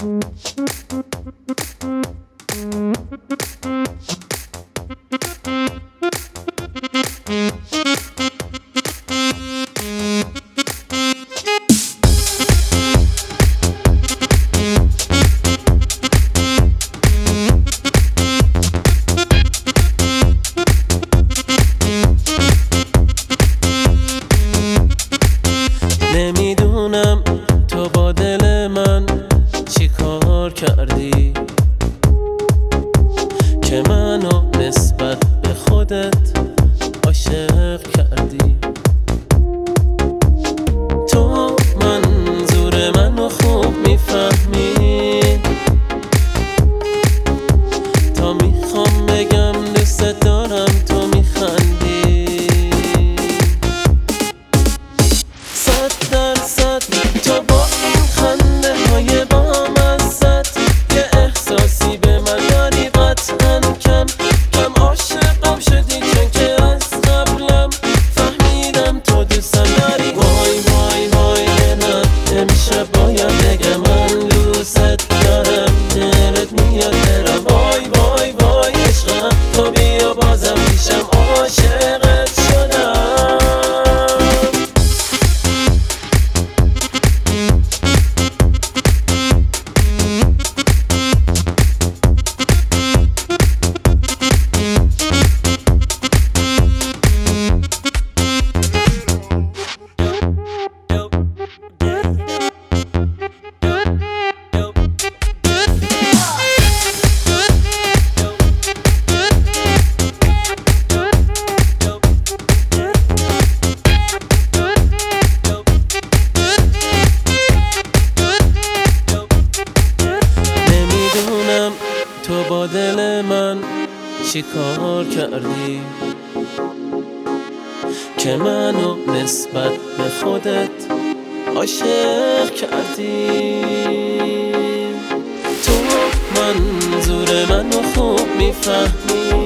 نمیدونم تو با دل من چی کار کردی که منو نسبت به خودت عاشق کردی. تو منظور منو خوب میفهمی، تا میخوام بگم دوست دارم تو میخندی. 100% تو با این خنده های بامزت یه احساسی به من داری قطعاً کم کم عاشقم شدی، چون که از قبلم فهمیدم تو دوستم داری. وای وای وای دلم امشب باید بگم من دوست دارم، دلت میاد برم. وای وای وای عشقم تو بیا بازم پیشم عاشقت شدم. تو با دل من چی کار کردی که منو نسبت به خودت عاشق کردی. تو منظور منو خوب میفهمی،